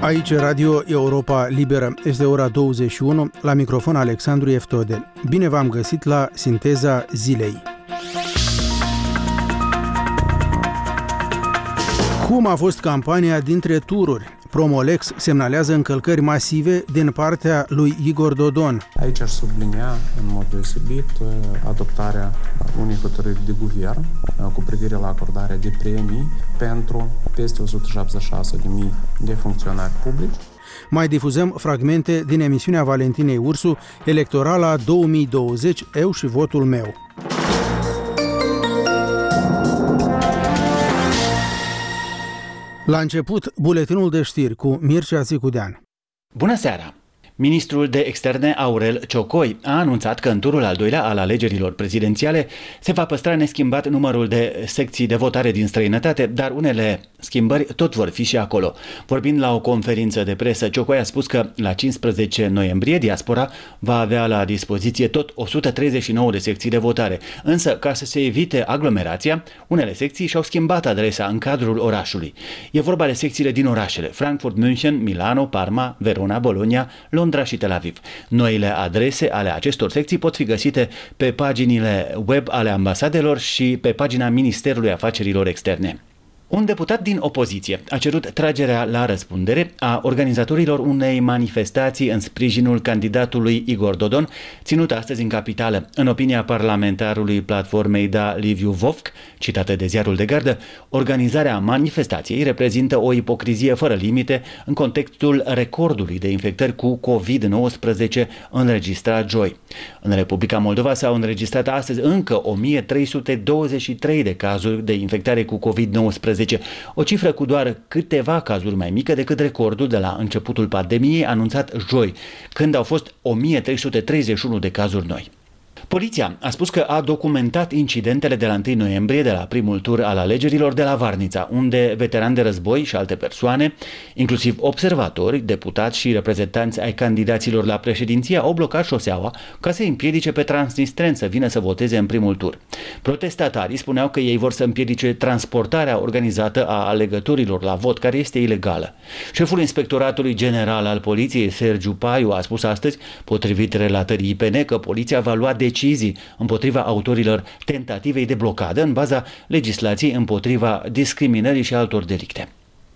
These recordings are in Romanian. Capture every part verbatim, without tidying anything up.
Aici Radio Europa Liberă. Este ora douăzeci și unu, la microfon Alexandru Eftode. Bine v-am găsit la Sinteza Zilei. Cum a fost campania dintre tururi? Promolex semnalează încălcări masive din partea lui Igor Dodon. Aici aș sublinia în mod deosebit adoptarea unei hotărâri de guvern cu privire la acordarea de premii pentru peste o sută șaptezeci și șase de mii de funcționari publici. Mai difuzăm fragmente din emisiunea Valentinei Ursu, Electorala două mii douăzeci, Eu și votul meu. La început, buletinul de știri cu Mircea Țicudean. Bună seara! Ministrul de Externe Aurel Ciocoi a anunțat că în turul al doilea al alegerilor prezidențiale se va păstra neschimbat numărul de secții de votare din străinătate, dar unele schimbări tot vor fi și acolo. Vorbind la o conferință de presă, Ciocoi a spus că la cincisprezece noiembrie diaspora va avea la dispoziție tot o sută treizeci și nouă de secții de votare. Însă, ca să se evite aglomerația, unele secții și-au schimbat adresa în cadrul orașului. E vorba de secțiile din orașele Frankfurt, München, Milano, Parma, Verona, Bologna, Londra și Tel Aviv. Noile adrese ale acestor secții pot fi găsite pe paginile web ale ambasadelor și pe pagina Ministerului Afacerilor Externe. Un deputat din opoziție a cerut tragerea la răspundere a organizatorilor unei manifestații în sprijinul candidatului Igor Dodon, ținut astăzi în capitală. În opinia parlamentarului platformei Da Liviu Vovc, citată de Ziarul de Gardă, organizarea manifestației reprezintă o ipocrizie fără limite în contextul recordului de infectări cu covid nouăsprezece înregistrat joi. În Republica Moldova s-au înregistrat astăzi încă o mie trei sute douăzeci și trei de cazuri de infectare cu covid nouăsprezece. O cifră cu doar câteva cazuri mai mică decât recordul de la începutul pandemiei anunțat joi, când au fost o mie trei sute treizeci și unu de cazuri noi. Poliția a spus că a documentat incidentele de la întâi noiembrie, de la primul tur al alegerilor de la Varnița, unde veterani de război și alte persoane, inclusiv observatori, deputați și reprezentanți ai candidaților la președinție, au blocat șoseaua ca să îi împiedice pe transnistreni să vină să voteze în primul tur. Protestatarii spuneau că ei vor să împiedice transportarea organizată a alegătorilor la vot, care este ilegală. Șeful Inspectoratului General al Poliției, Sergiu Paiu, a spus astăzi, potrivit relatării I P N, că poliția va lua decizii împotriva autorilor tentativei de blocadă în baza legislației împotriva discriminării și altor delicte.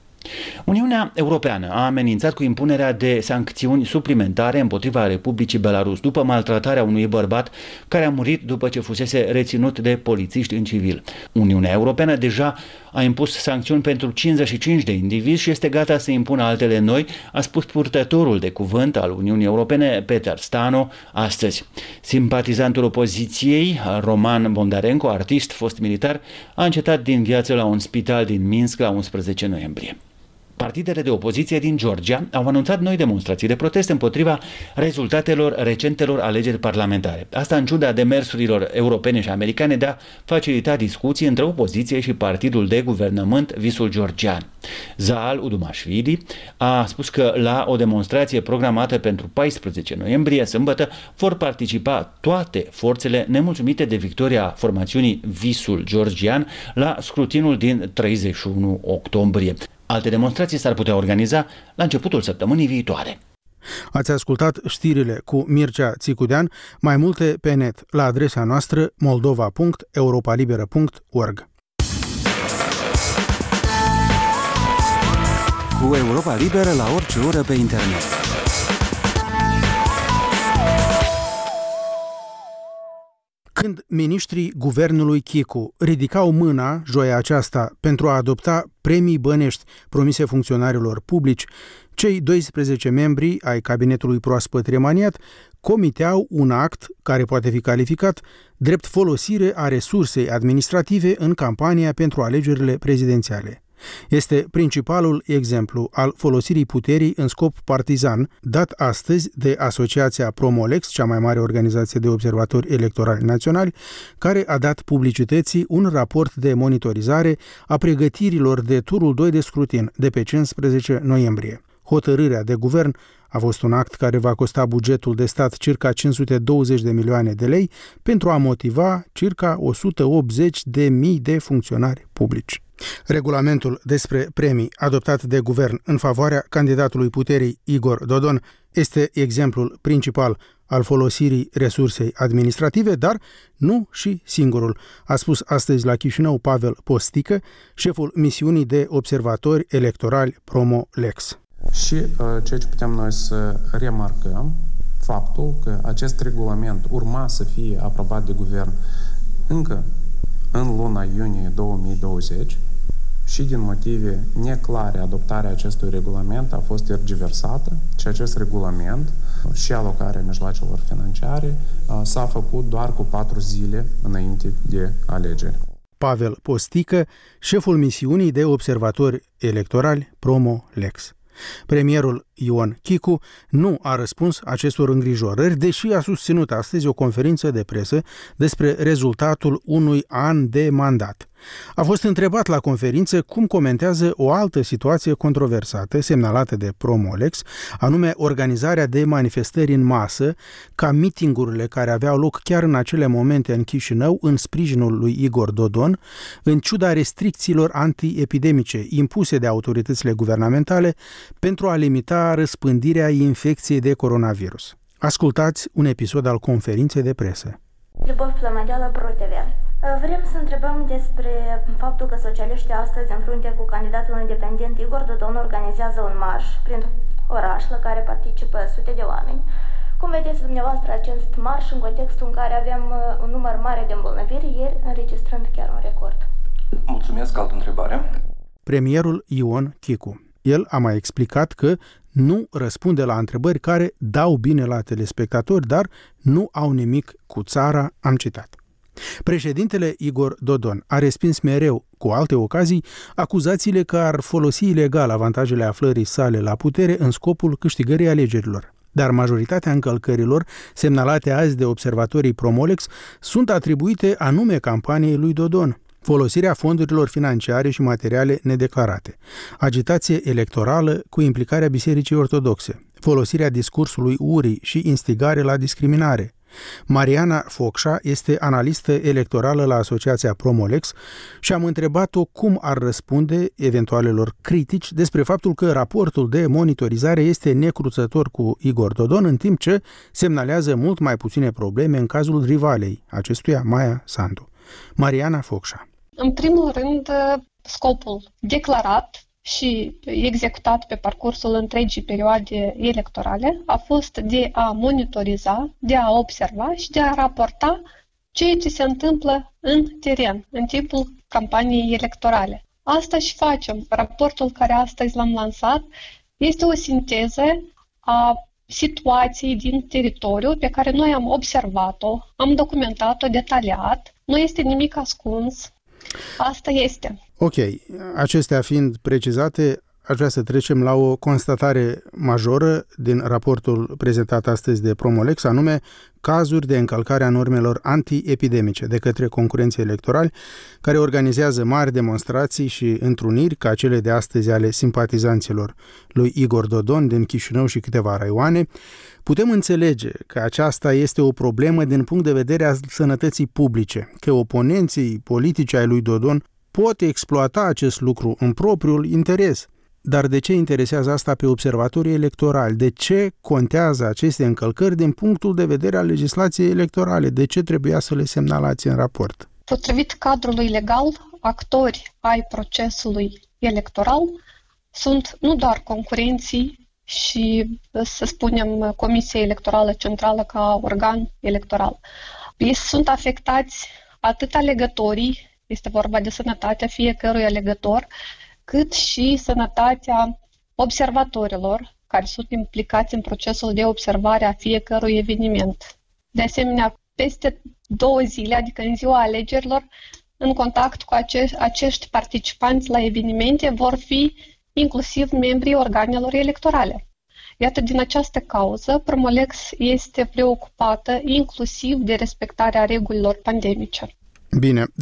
Uniunea Europeană a amenințat cu impunerea de sancțiuni suplimentare împotriva Republicii Belarus după maltratarea unui bărbat care a murit după ce fusese reținut de polițiști în civil. Uniunea Europeană deja a impus sancțiuni pentru cincizeci și cinci de indivizi și este gata să impună altele noi, a spus purtătorul de cuvânt al Uniunii Europene, Peter Stano, astăzi. Simpatizantul opoziției, Roman Bondarenko, artist, fost militar, a încetat din viață la un spital din Minsk la unsprezece noiembrie. Partidele de opoziție din Georgia au anunțat noi demonstrații de protest împotriva rezultatelor recentelor alegeri parlamentare. Asta în ciuda demersurilor europene și americane de a facilita discuții între opoziție și partidul de guvernământ Visul Georgian. Zaal Udumashvili a spus că la o demonstrație programată pentru paisprezece noiembrie, sâmbătă, vor participa toate forțele nemulțumite de victoria formațiunii Visul Georgian la scrutinul din treizeci și unu octombrie. Alte demonstrații s-ar putea organiza la începutul săptămânii viitoare. Ați ascultat știrile cu Mircea Țicudean, mai multe pe net la adresa noastră moldova punct europalibera punct org. Cu Europa Liberă la orice oră pe internet. Când miniștrii guvernului Chicu ridicau mâna joia aceasta pentru a adopta premii bănești promise funcționarilor publici, cei doisprezece membri ai cabinetului proaspăt remaniat comiteau un act care poate fi calificat drept folosire a resursei administrative în campania pentru alegerile prezidențiale. Este principalul exemplu al folosirii puterii în scop partizan, dat astăzi de Asociația Promolex, cea mai mare organizație de observatori electorali naționali, care a dat publicității un raport de monitorizare a pregătirilor de turul doi de scrutin de pe cincisprezece noiembrie. Hotărârea de guvern a fost un act care va costa bugetul de stat circa cinci sute douăzeci de milioane de lei pentru a motiva circa o sută optzeci de mii de funcționari publici. Regulamentul despre premii adoptat de guvern în favoarea candidatului puterii Igor Dodon este exemplul principal al folosirii resursei administrative, dar nu și singurul, a spus astăzi la Chișinău Pavel Postică, șeful misiunii de observatori electorali Promo-Lex. Și uh, ceea ce putem noi să remarcăm, faptul că acest regulament urma să fie aprobat de guvern încă în luna iunie două mii douăzeci și din motive neclare adoptarea acestui regulament a fost tergiversată și acest regulament și alocarea mijloacelor financiare uh, s-a făcut doar cu patru zile înainte de alegeri. Pavel Postică, șeful misiunii de observatori electorali Promo-Lex. Premierul Ion Chicu nu a răspuns acestor îngrijorări, deși a susținut astăzi o conferință de presă despre rezultatul unui an de mandat. A fost întrebat la conferință cum comentează o altă situație controversată semnalată de Promo-Lex, anume organizarea de manifestări în masă, ca mitingurile care aveau loc chiar în acele momente în Chișinău, în sprijinul lui Igor Dodon, în ciuda restricțiilor antiepidemice impuse de autoritățile guvernamentale pentru a limita răspândirea infecției de coronavirus. Ascultați un episod al conferinței de presă. Любовь Plămădeală, Pro T V. Vrem să întrebăm despre faptul că socialiștii astăzi, în frunte cu candidatul independent Igor Dodon, organizează un marș prin oraș la care participă sute de oameni. Cum vedeți dumneavoastră acest marș în contextul în care avem un număr mare de îmbolnăviri, ieri înregistrând chiar un record? Mulțumesc, altă întrebare. Premierul Ion Chicu. El a mai explicat că nu răspunde la întrebări care dau bine la telespectatori, dar nu au nimic cu țara, am citat. Președintele Igor Dodon a respins mereu, cu alte ocazii, acuzațiile că ar folosi ilegal avantajele aflării sale la putere în scopul câștigării alegerilor. Dar majoritatea încălcărilor semnalate azi de observatorii Promo-Lex sunt atribuite anume campaniei lui Dodon. Folosirea fondurilor financiare și materiale nedeclarate, agitație electorală cu implicarea Bisericii Ortodoxe, folosirea discursului urii și instigare la discriminare. Mariana Focșa este analistă electorală la Asociația Promo-Lex și am întrebat-o cum ar răspunde eventualelor critici despre faptul că raportul de monitorizare este necruțător cu Igor Dodon, în timp ce semnalează mult mai puține probleme în cazul rivalei acestuia, Maia Sandu. Mariana Focșa. În primul rând, scopul declarat și executat pe parcursul întregii perioade electorale a fost de a monitoriza, de a observa și de a raporta ceea ce se întâmplă în teren, în timpul campaniei electorale. Asta și facem. Raportul care astăzi l-am lansat este o sinteză a situației din teritoriu pe care noi am observat-o, am documentat-o detaliat, nu este nimic ascuns. Asta este. Ok, acestea fiind precizate, aș vrea să trecem la o constatare majoră din raportul prezentat astăzi de Promo-Lex, anume cazuri de încălcare a normelor antiepidemice de către concurenții electorali care organizează mari demonstrații și întruniri ca cele de astăzi ale simpatizanților lui Igor Dodon din Chișinău și câteva raioane. Putem înțelege că aceasta este o problemă din punct de vedere al sănătății publice, că oponenții politici ai lui Dodon pot exploata acest lucru în propriul interes. Dar de ce interesează asta pe observatorii electorali? De ce contează aceste încălcări din punctul de vedere al legislației electorale? De ce trebuia să le semnalați în raport? Potrivit cadrului legal, actori ai procesului electoral sunt nu doar concurenții și, să spunem, Comisia Electorală Centrală ca organ electoral. Ei sunt afectați atât alegătorii, este vorba de sănătatea fiecărui alegător, cât și sănătatea observatorilor care sunt implicați în procesul de observare a fiecărui eveniment. De asemenea, peste două zile, adică în ziua alegerilor, în contact cu acești, acești participanți la evenimente vor fi inclusiv membrii organelor electorale. Iată, din această cauză, Promo-Lex este preocupată inclusiv de respectarea regulilor pandemice. Bine, dar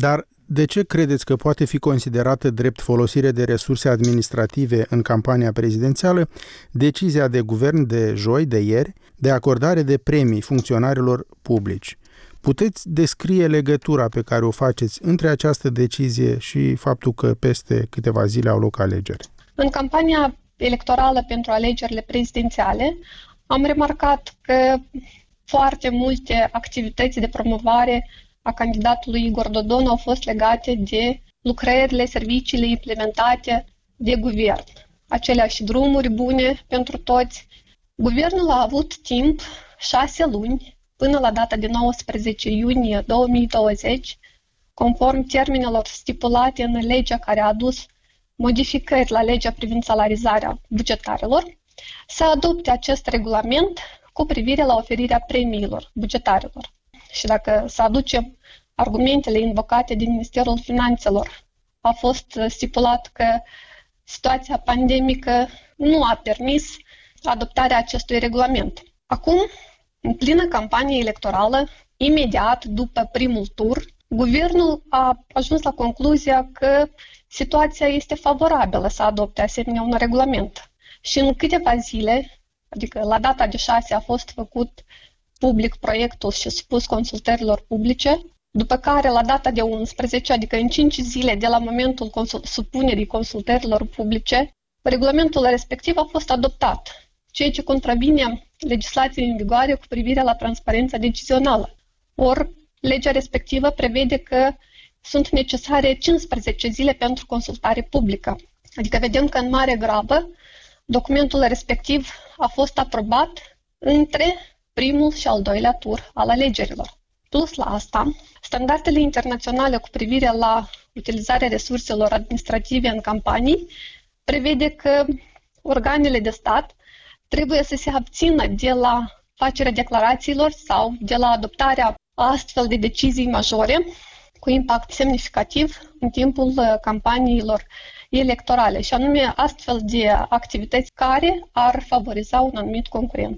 De ce credeți că poate fi considerată drept folosire de resurse administrative în campania prezidențială decizia de guvern de joi, de ieri, de acordare de premii funcționarilor publici? Puteți descrie legătura pe care o faceți între această decizie și faptul că peste câteva zile au loc alegeri? În campania electorală pentru alegerile prezidențiale am remarcat că foarte multe activități de promovare a candidatului Igor Dodon au fost legate de lucrările, serviciile implementate de guvern. Aceleași drumuri bune pentru toți. Guvernul a avut timp, șase luni, până la data de nouăsprezece iunie două mii douăzeci, conform termenelor stipulate în legea care a adus modificări la legea privind salarizarea bugetarilor, să adopte acest regulament cu privire la oferirea premiilor bugetarilor. Și dacă să aducem argumentele invocate din Ministerul Finanțelor, a fost stipulat că situația pandemică nu a permis adoptarea acestui regulament. Acum, în plină campanie electorală, imediat după primul tur, guvernul a ajuns la concluzia că situația este favorabilă să adopte asemenea un regulament. Și în câteva zile, adică la data de șase a fost făcut public proiectul și supus consultărilor publice, după care la data de unsprezece, adică în cinci zile de la momentul consul- supunerii consultărilor publice, regulamentul respectiv a fost adoptat, ceea ce contravine legislației în vigoare cu privire la transparența decizională. Ori, legea respectivă prevede că sunt necesare cincisprezece zile pentru consultare publică. Adică vedem că în mare grabă documentul respectiv a fost aprobat între primul și al doilea tur al alegerilor. Plus la asta, standardele internaționale cu privire la utilizarea resurselor administrative în campanii prevede că organele de stat trebuie să se abțină de la facerea declarațiilor sau de la adoptarea astfel de decizii majore cu impact semnificativ în timpul campaniilor electorale, și anume astfel de activități care ar favoriza un anumit concurent.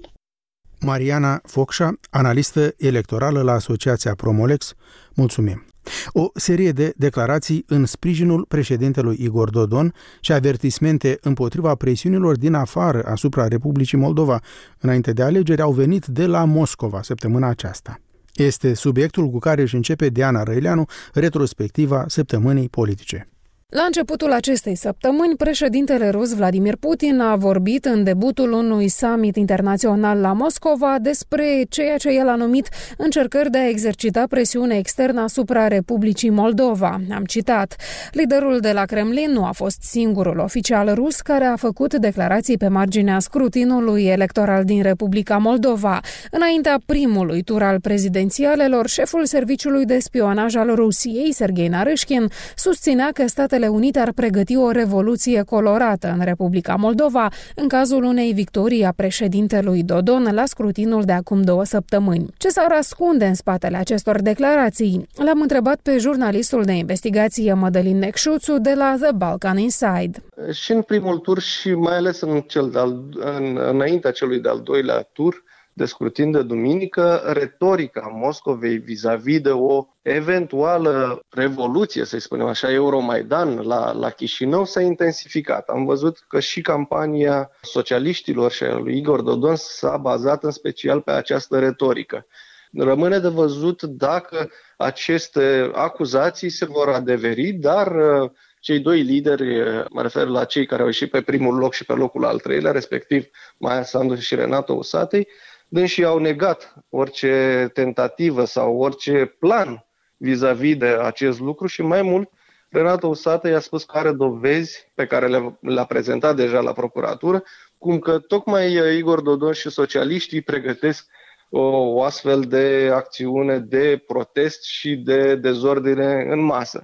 Mariana Focșa, analistă electorală la Asociația Promolex, mulțumim. O serie de declarații în sprijinul președintelui Igor Dodon și avertismente împotriva presiunilor din afară asupra Republicii Moldova înainte de alegeri au venit de la Moscova săptămâna aceasta. Este subiectul cu care își începe Diana Răileanu retrospectiva săptămânii politice. La începutul acestei săptămâni, președintele rus Vladimir Putin a vorbit în debutul unui summit internațional la Moscova despre ceea ce el a numit încercări de a exercita presiune externă asupra Republicii Moldova. Am citat: liderul de la Kremlin nu a fost singurul oficial rus care a făcut declarații pe marginea scrutinului electoral din Republica Moldova. Înaintea primului tur al prezidențialelor, șeful Serviciului de Spionaj al Rusiei, Sergei Narâșkin, susținea că Statele Unite ar pregăti o revoluție colorată în Republica Moldova în cazul unei victorii a președintelui Dodon la scrutinul de acum două săptămâni. Ce s-ar ascunde în spatele acestor declarații? L-am întrebat pe jurnalistul de investigație Mădălin Necșuțu de la The Balkan Inside. Și în primul tur și mai ales în cel de-al, în, înaintea celui de-al doilea tur de scrutin de duminică, retorica Moscovei vis-a-vis de o eventuală revoluție, să-i spunem așa, Euromaidan la, la Chișinău s-a intensificat. Am văzut că și campania socialiștilor și a lui Igor Dodon s-a bazat în special pe această retorică. Rămâne de văzut dacă aceste acuzații se vor adeveri, dar cei doi lideri, mă refer la cei care au ieșit pe primul loc și pe locul al treilea, respectiv Maia Sandu și Renato Usatăi, dânsii au negat orice tentativă sau orice plan vis-a-vis de acest lucru și mai mult, Renato Usatăi a spus că are dovezi pe care le-a, le-a prezentat deja la procuratură, cum că tocmai Igor Dodon și socialiștii pregătesc o, o astfel de acțiune de protest și de dezordine în masă.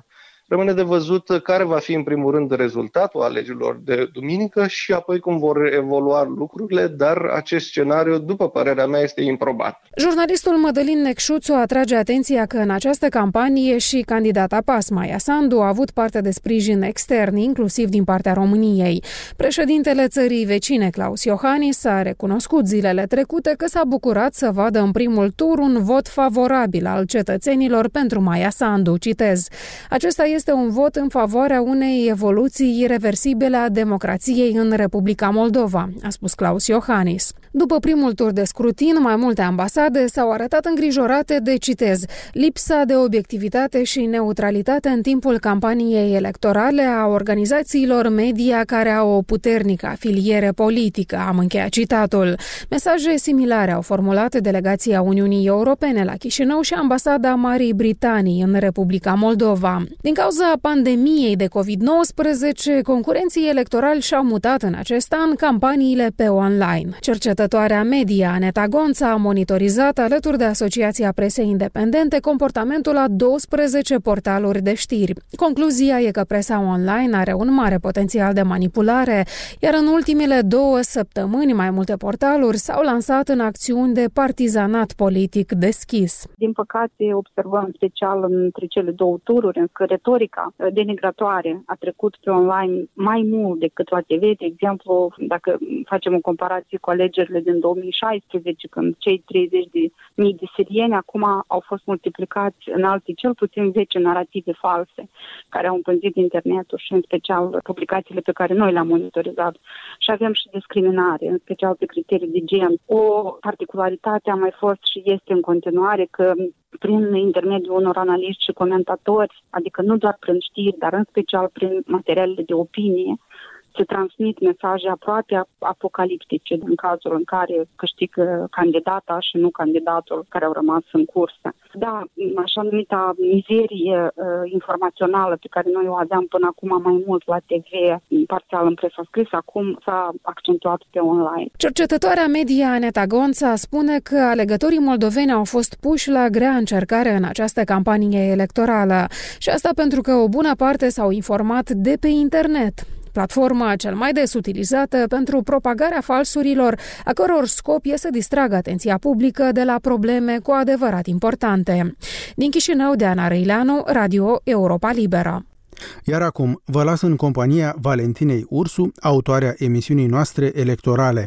Rămâne de văzut care va fi în primul rând rezultatul alegerilor de duminică și apoi cum vor evolua lucrurile, dar acest scenariu, după părerea mea, este improbabil. Jurnalistul Mădălin Necșuțu atrage atenția că în această campanie și candidata P A S, Maia Sandu, a avut parte de sprijin extern, inclusiv din partea României. Președintele țării vecine, Klaus Iohannis, a recunoscut zilele trecute că s-a bucurat să vadă în primul tur un vot favorabil al cetățenilor pentru Maia Sandu, citez. Acesta este un vot în favoarea unei evoluții irreversibile a democrației în Republica Moldova, a spus Klaus Iohannis. După primul tur de scrutin, mai multe ambasade s-au arătat îngrijorate de, citez, lipsa de obiectivitate și neutralitate în timpul campaniei electorale a organizațiilor media care au o puternică afiliere politică, am încheiat citatul. Mesaje similare au formulat delegația Uniunii Europene la Chișinău și ambasada Marii Britanii în Republica Moldova. Din cauza pandemiei de covid nouăsprezece, concurenții electorali și-au mutat în acest an campaniile pe online. Cercetătoarea media Aneta Gonța a monitorizat alături de Asociația Presei Independente comportamentul a douăsprezece portaluri de știri. Concluzia e că presa online are un mare potențial de manipulare, iar în ultimele două săptămâni mai multe portaluri s-au lansat în acțiuni de partizanat politic deschis. Din păcate, observăm special între cele două tururi că retorica denigratoare a trecut pe online mai mult decât la T V. De exemplu, dacă facem o comparație cu alegerile din două mii șaisprezece, când cei treizeci de mii de sirieni acum au fost multiplicați în alte cel puțin zece narative false care au împânzit internetul și în special publicațiile pe care noi le-am monitorizat. Și avem și discriminare, în special pe criterii de gen. O particularitate a mai fost și este în continuare că prin intermediul unor analiști și comentatori, adică nu doar prin știri, dar în special prin materialele de opinie, se transmit mesaje aproape apocaliptice în cazul în care câștigă candidata și nu candidatul care au rămas în cursă. Da, așa numita mizerie uh, informațională pe care noi o aveam până acum mai mult la T V, parțial în presa scrisă, acum s-a accentuat pe online. Cercetătoarea media Aneta Gonța spune că alegătorii moldoveni au fost puși la grea încercare în această campanie electorală și asta pentru că o bună parte s-au informat de pe internet. Platforma cel mai des utilizată pentru propagarea falsurilor, a căror scop e să distragă atenția publică de la probleme cu adevărat importante. Din Chișinău, Deana Răileanu, Radio Europa Liberă. Iar acum vă las în compania Valentinei Ursu, autoarea emisiunii noastre electorale.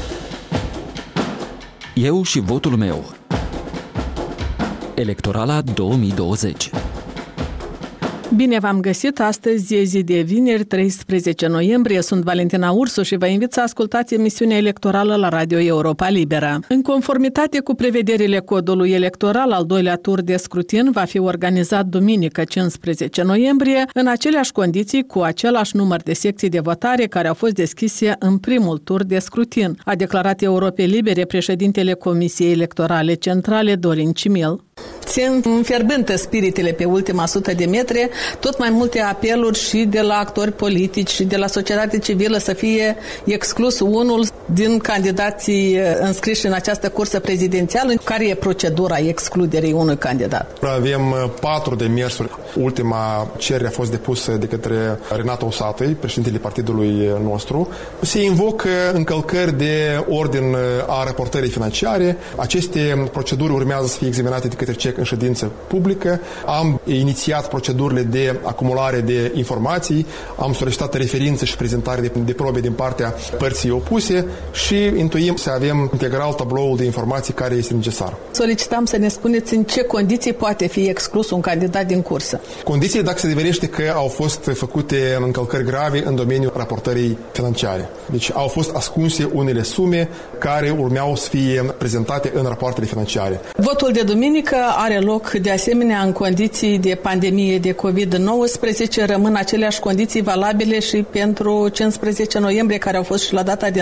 Eu și votul meu. Electorala două mii douăzeci. Bine v-am găsit! Astăzi e zi de vineri, treisprezece noiembrie. Sunt Valentina Ursu și vă invit să ascultați emisiunea electorală la Radio Europa Liberă. În conformitate cu prevederile codului electoral, al doilea tur de scrutin va fi organizat duminică, cincisprezece noiembrie, în aceleași condiții cu același număr de secții de votare care au fost deschise în primul tur de scrutin, a declarat Europei Libere președintele Comisiei Electorale Centrale, Dorin Cimil. Țin fierbântă spiritele pe ultima sută de metri, tot mai multe apeluri și de la actori politici și de la societate civilă să fie exclus unul din candidații înscriși în această cursă prezidențială. Care e procedura excluderii unui candidat? Avem patru demersuri. Ultima cerere a fost depusă de către Renato Usatăi, președintele partidului nostru. Se invocă încălcări de ordin a raportării financiare. Aceste proceduri urmează să fie examinate de către C E C în ședință publică. Am inițiat procedurile de acumulare de informații, am solicitat referințe și prezentare de, de probe din partea părții opuse și intuim să avem integral tabloul de informații care este necesar. Solicitam să ne spuneți în ce condiții poate fi exclus un candidat din cursă. Condiții dacă se deverește că au fost făcute încălcări grave în domeniul raportării financiare. Deci au fost ascunse unele sume care urmeau să fie prezentate în rapoartele financiare. Votul de duminică are loc de asemenea în condiții de pandemie de covid nouăsprezece. Rămân aceleași condiții valabile și pentru cincisprezece noiembrie, care au fost și la data de întâi noiembrie.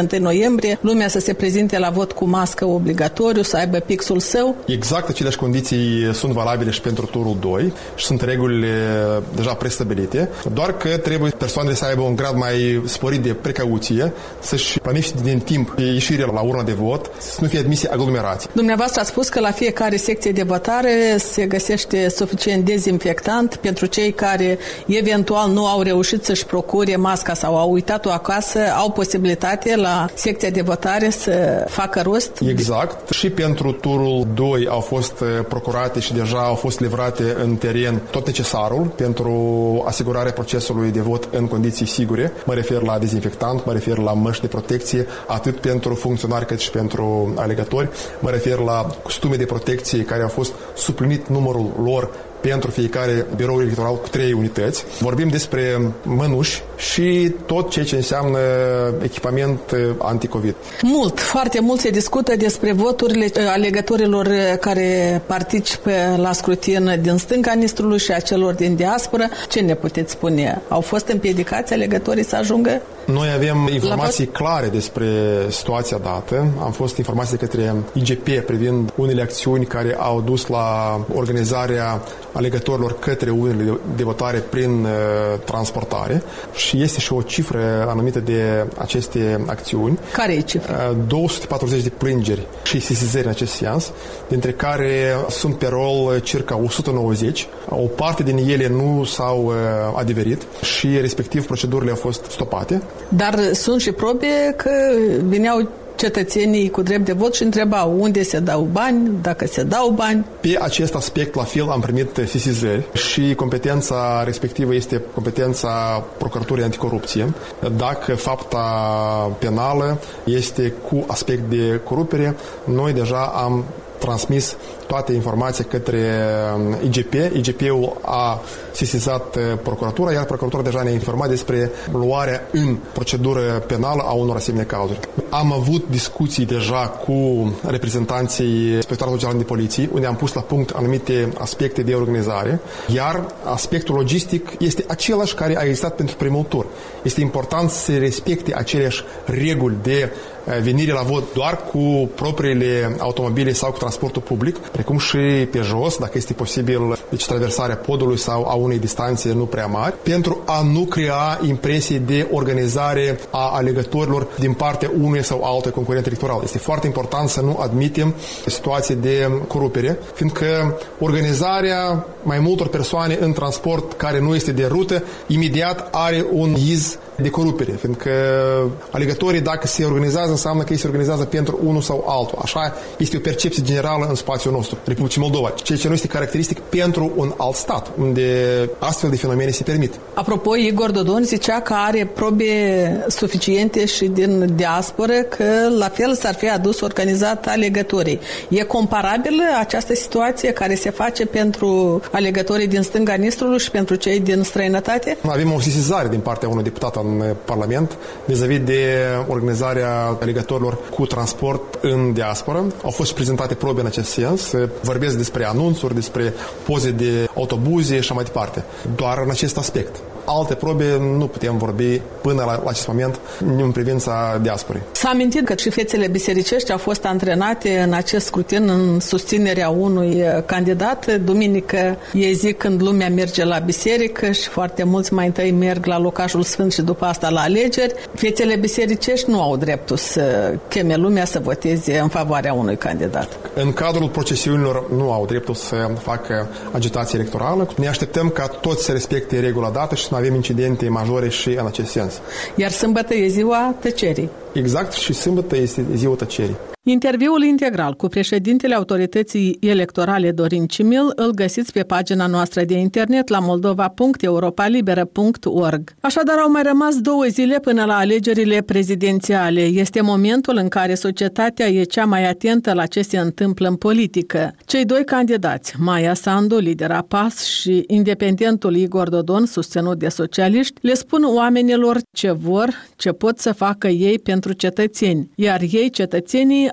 noiembrie, lumea să se prezinte la vot cu mască obligatoriu, să aibă pixul său. Exact aceleași condiții sunt valabile și pentru turul doi și sunt regulile deja prestabilite, doar că trebuie persoanele să aibă un grad mai sporit de precauție, să-și planifice din timp ieșirea la urna de vot, să nu fie admise aglomerații. Dumneavoastră ați spus că la fiecare secție de votare se găsește suficient dezinfectant pentru cei care eventual nu au reușit să-și procure masca sau au uitat-o acasă, au posibilitate la secția de votare să facă rost? Exact. Și pentru turul doi au fost procurate și deja au fost livrate în teren tot necesarul pentru asigurarea procesului de vot în condiții sigure. Mă refer la dezinfectant, mă refer la măști de protecție, atât pentru funcționari cât și pentru alegători. Mă refer la costume de protecție care au fost suplinit numărul lor pentru fiecare birou electoral cu trei unități. Vorbim despre mănuși și tot ceea ce înseamnă echipament anticovid. Mult, foarte mult se discută despre voturile alegătorilor care participă la scrutin din stânga Nistrului și a celor din diaspora. Ce ne puteți spune? Au fost împiedicați alegătorii să ajungă? Noi avem informații clare despre situația dată. Am fost informații de către I G P privind unele acțiuni care au dus la organizarea alegătorilor către urnele de votare prin uh, transportare și este și o cifră anumită de aceste acțiuni. Care e cifra? Uh, două sute patruzeci de plângeri și sesizări în acest sens, dintre care sunt pe rol circa o sută nouăzeci. O parte din ele nu s-au uh, adeverit și respectiv procedurile au fost stopate. Dar sunt și probe că veneau cetățenii cu drept de vot și întrebau unde se dau bani, dacă se dau bani. Pe acest aspect, la fel, am primit sesizări și competența respectivă este competența Procuraturii Anticorupție. Dacă fapta penală este cu aspect de corupere, noi deja am transmis toate informații către I G P. I G P-ul a sesizat procuratura, iar procuratura deja ne-a informat despre luarea în procedură penală a unor asemenea cazuri. Am avut discuții deja cu reprezentanții Inspectoratului General de Poliție, unde am pus la punct anumite aspecte de organizare, iar aspectul logistic este același care a existat pentru primul tur. Este important să se respecte aceleași reguli de venire la vot doar cu propriile automobile sau cu transportul public, precum și pe jos, dacă este posibil, deci traversarea podului sau a unei distanțe nu prea mari, pentru a nu crea impresii de organizare a alegătorilor din partea unui sau altul concurent electoral. Este foarte important să nu admitem situații de corupere, fiindcă organizarea mai multor persoane în transport care nu este de rută, imediat are un iz de corupere, fiindcă alegătorii, dacă se organizează, înseamnă că ei se organizează pentru unul sau altul. Așa este o percepție generală în spațiul nostru, Republicii Moldova, ceea ce nu este caracteristic pentru un alt stat, unde astfel de fenomene se permit. Apropo, Igor Dodon zicea că are probe suficiente și din diasporă că la fel s-ar fi adus organizat alegătorii. E comparabilă această situație care se face pentru alegătorii din stânga Nistrului și pentru cei din străinătate? Avem o sesizare din partea unui deputat în Parlament vis-a-vis de organizarea alegătorilor cu transport în diaspora. Au fost prezentate probe în acest sens. Vorbesc despre anunțuri, despre poze de autobuze și mai departe. Doar în acest aspect. Alte probe nu putem vorbi până la, la acest moment în privința diasporei. S-a amintit că și fețele bisericești au fost antrenate în acest scrutin în susținerea unui candidat. Duminică e zi când lumea merge la biserică și foarte mulți mai întâi merg la locașul sfânt și după asta la alegeri. Fețele bisericești nu au dreptul să cheme lumea să voteze în favoarea unui candidat. În cadrul procesiunilor nu au dreptul să facă agitație electorală. Ne așteptăm ca toți să respecte regula dată și să nu avem incidente majore și în acest sens. Iar sâmbătă e ziua tăcerii. Exact, și sâmbătă este ziua tăcerii. Interviul integral cu președintele Autorității Electorale Dorin Cimil îl găsiți pe pagina noastră de internet la moldova punct europa liberă punct org. Așadar, au mai rămas două zile până la alegerile prezidențiale. Este momentul în care societatea e cea mai atentă la ce se întâmplă în politică. Cei doi candidați, Maia Sandu, lidera P A S, și independentul Igor Dodon, susținut de socialiști, le spun oamenilor ce vor, ce pot să facă ei pentru cetățeni, iar ei, cetățenii,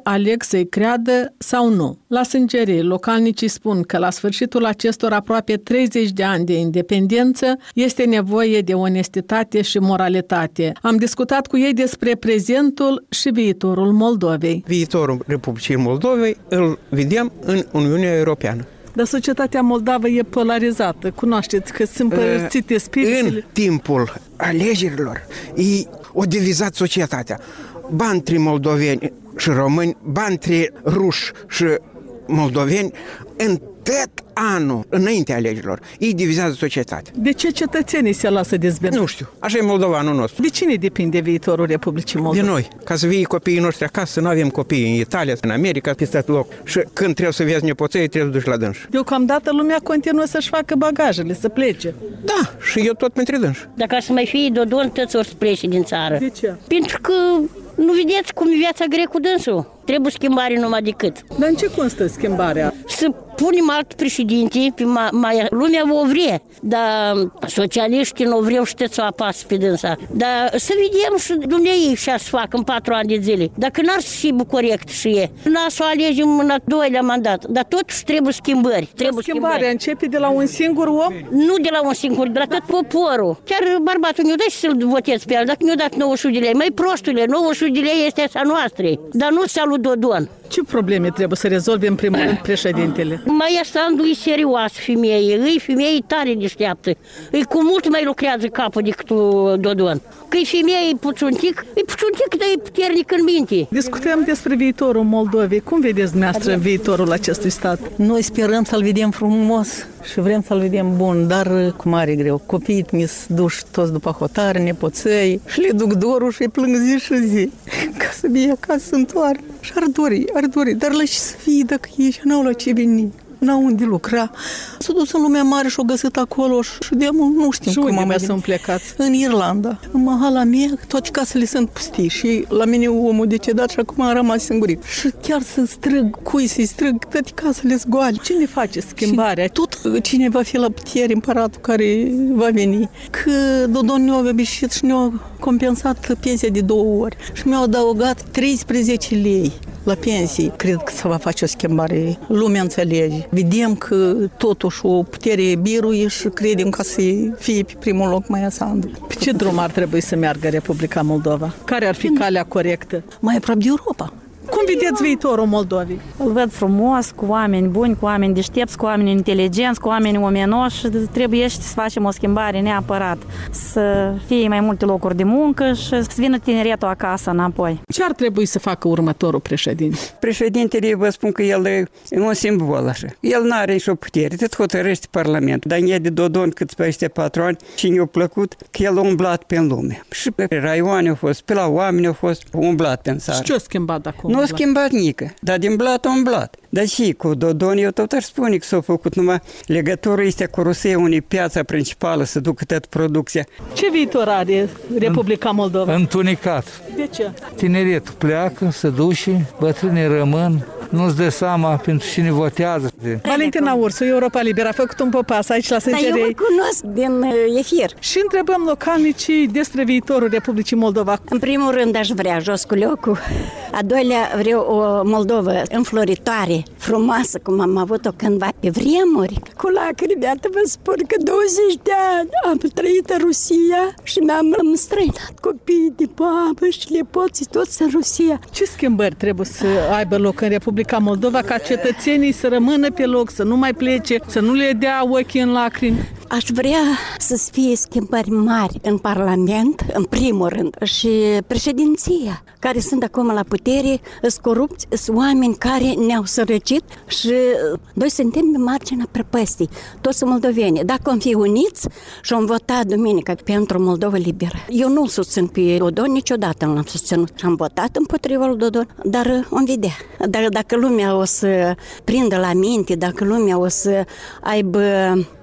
aleg să-i creadă sau nu. La Sângerii, localnicii spun că la sfârșitul acestor aproape treizeci de ani de independență este nevoie de onestitate și moralitate. Am discutat cu ei despre prezentul și viitorul Moldovei. Viitorul Republicii Moldovei îl vedem în Uniunea Europeană. Dar societatea moldavă e polarizată. Cunoașteți că sunt împărțite spiritele. În timpul alegerilor e o divizat societatea. Ba între moldoveni și români, ba între ruși și moldoveni, în tot anul, înaintea alegerilor, ei divizează societatea. De ce cetățenii se lasă dezbinați? Nu știu, așa e moldovanul nostru. De cine depinde viitorul Republicii Moldova? De noi, ca să vii copiii noștri acasă, să nu avem copii în Italia, în America, peste tot loc. Și când trebuie să vezi nepoței, trebuie să duci la dânși. Deocamdată lumea continuă să-și facă bagajele, să plece. Da, și eu tot pentru dânși. Dacă ar să mai fie Dodon, toți ori să plece din țară. De ce? Pentru că nu vedeți cum e viața grea cu dânsul. Trebuie schimbare numai decât. Dar în ce constă schimbarea? Să punem alt președinte, pe mai, mai, lumea o vrea, dar socialiștii nu vreau și să o apasă pe dânsa. Dar să vedem și dumneavoastră și să facă în patru ani de zile. Dacă n-ar fi corect și e, n-ar să o alegem în al doilea mandat, dar totuși trebuie schimbări. Trebuie schimbarea schimbări. începe de la un singur om? Nu de la un singur, de la tot poporul. Chiar bărbatul nu-i dă și să-l votezi pe el, dacă nu-i dat nouă sute de lei. Măi, prostule, nouă sute de lei este a noastră, dar nu salut Dodon. Ce probleme trebuie să rezolve în primul rând președintele? Mai Sandu e serioasă femeie, e femeie tare deșteaptă. E cu mult mai lucrează capul decât Dodon. Că e femeie, e puțuntic, e puțuntic, dar e puternic în minte. Discutăm despre viitorul Moldovei. Cum vedeți dumneavoastră viitorul acestui stat? Noi sperăm să-l vedem frumos și vrem să-l vedem bun, dar cu mare greu. Copiii mi-s duși toți după hotare, nepoței și le duc dorul și îi plâng zi și zi ca să vie acasă să întoarcă. Și ar dori, ar dori, dar la ce să fie dacă ei și n-au la ce veni? N-au unde lucra. S-a dus în lumea mare și-o găsit acolo și de nu știm și cum am mai sunt plecați. În Irlanda. În mahala mea, toate casele sunt pustii și la mine omul decedat și acum am rămas singurit. Și chiar să strâng, cui să-i strâng, toate casele goale. Cine face schimbarea? Și tot cine va fi la putere, împăratul care va veni. Că Dodon ne-a obișnuit și ne-a compensat pensia de două ori. Și mi-au adăugat treisprezece lei la pensii. Cred că se va face o schimbare. Lumea înțelege. Vedem că totuși o putere biruie și credem că să fie pe primul loc Maia Sandu. Pe ce drum ar trebui să meargă Republica Moldova? Care ar fi calea corectă? Mai aproape de Europa. Cum vedeți viitorul Moldovei? Îl văd frumos, cu oameni buni, cu oameni deștepți, cu oameni inteligenți, cu oameni omenoși. Trebuie să facem o schimbare neapărat. Să fie mai multe locuri de muncă și să vină tineretul acasă înapoi. Ce ar trebui să facă următorul președinte? Președintele, vă spun că el e un simbol așa. El n-are nicio putere, tot hotărăște Parlamentul. Dar e de Dodon cât peste patru ani și ne-a plăcut că el a umblat pe lume. Și pe raioane a fost, pe la oameni a fost umblat pe țară. Și ce a schimbat acum? Nu a schimbat nică, dar din blat a umblat. Dar și cu Dodon, eu tot aș spune că s-a făcut numai legătura este cu Rusia, unei piața principală, să ducă toată producția. Ce viitor are Republica Moldova? Întunecat. De ce? Tineretul pleacă, se duce, bătrânii rămân, nu-ți dă seama pentru cine votează. Valentina Ursu, Europa Liberă, a făcut un popas aici la Sângerei. Dar eu mă cunosc din efir. Și întrebăm localnicii despre viitorul Republicii Moldova. În primul rând aș vrea jos cu locul. A doilea vreau o Moldovă înfloritoare, frumoasă, cum am avut-o cândva pe vremuri. Cu lacrimi, iată vă spun că douăzeci de ani am trăit în Rusia și mi-am înstrăinat copiii de babă și nepoții toți în Rusia. Ce schimbări trebuie să aibă loc în Republica Moldova ca cetățenii să rămână pe loc, să nu mai plece, să nu le dea ochii în lacrimi? Aș vrea să fie schimbări mari în Parlament, în primul rând, și președinția, care sunt acum la putere, sunt corupți, sunt oameni care ne-au sărăcit și noi suntem pe marginea prăpăstii. Toți sunt moldoveni. Dacă am fi uniți și am votat duminică pentru Moldova Liberă. Eu nu-l susțin pe Dodon, niciodată nu l-am susținut. Și am votat împotriva lui Dodon, dar om vedea. Dar dacă lumea o să prindă la minte, dacă lumea o să aibă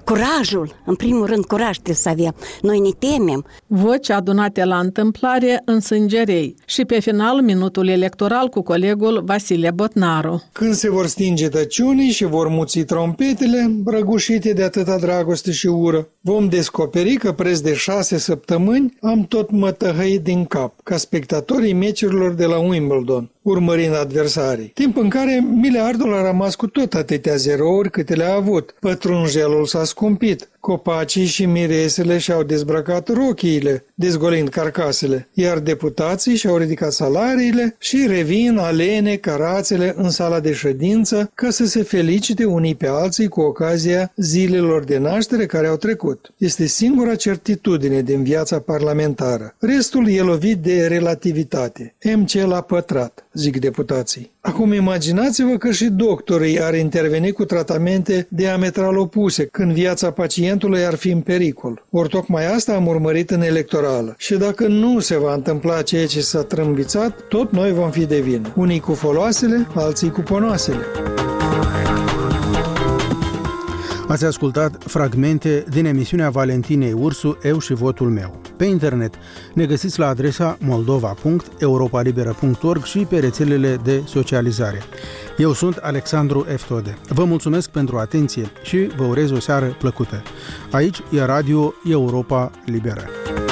curajul, în primul rând curaj trebuie să avem. Noi ne temem. Voci adunate la întâmplare în Sângerei și pe final minutul electoral cu colegul Vasile Botnaru. Când se vor stinge tăciunii și vor muți trompetele, răgușite de atâta dragoste și ură, vom descoperi că preț de șase săptămâni am tot mătăhăit din cap, ca spectatorii meciurilor de la Wimbledon, urmărind adversarii. Timp în care miliardul a rămas cu tot atâtea zerouri câte le-a avut. Pătrunjelul s-a scumpit, copacii și miresele și-au dezbrăcat rochiile, dezgolind carcasele, iar deputații și-au ridicat salariile și revin alene ca rațele în sala de ședință ca să se felicite unii pe alții cu ocazia zilelor de naștere care au trecut. Este singura certitudine din viața parlamentară. Restul e lovit de relativitate. M C la pătrat, zic deputații. Acum imaginați-vă că și doctorii ar interveni cu tratamente diametral opuse când viața pacientului ar fi în pericol. Ori tocmai asta am urmărit în electorală. Și dacă nu se va întâmpla ceea ce s-a trâmbițat, tot noi vom fi de vină. Unii cu foloasele, alții cu ponoasele. Ați ascultat fragmente din emisiunea Valentinei Ursu, Eu și votul meu. Pe internet ne găsiți la adresa moldova punct europa liberă punct org și pe rețelele de socializare. Eu sunt Alexandru Eftode. Vă mulțumesc pentru atenție și vă urez o seară plăcută. Aici e Radio Europa Liberă.